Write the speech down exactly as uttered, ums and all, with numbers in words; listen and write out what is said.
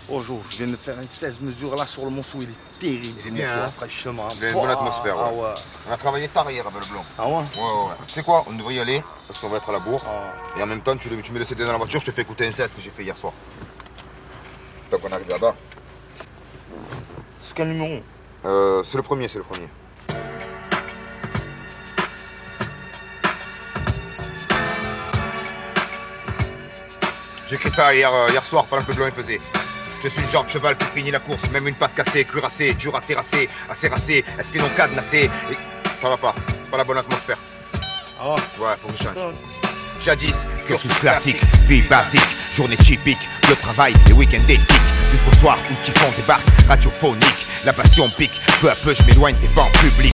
Oh Jo, je viens de faire une seize mesures là sur le monceau, il est terrible. Il est bien, hein. Fraîchement. Il y a une bonne atmosphère, ouais. Ah ouais. On a travaillé tard hier avec le blanc. Ah ouais? Ouais, ouais, ouais. Tu sais quoi, on devrait y aller, parce qu'on va être à la bourre. Ah. Et en même temps, tu, tu mets le C D dans la voiture, je te fais écouter un seize que j'ai fait hier soir. Tant qu'on arrive là-bas. C'est quel numéro? Euh, c'est le premier, c'est le premier. J'ai écrit ça hier, euh, hier soir pendant que le blanc il faisait. Je suis le genre de cheval qui finit la course, même une patte cassée, cuirassée, dur à terrasser, assez racé, esprit non cadenassé. Et... Ça va pas, c'est pas la bonne atmosphère. Ah ouais? Ouais, faut que je change. Jadis, Cursus classique, vie basique, journée typique, le travail, les week-ends éthiques. Juste pour soir où le kiffon débarque, radiophonique, la passion pique, peu à peu je m'éloigne des bancs publics.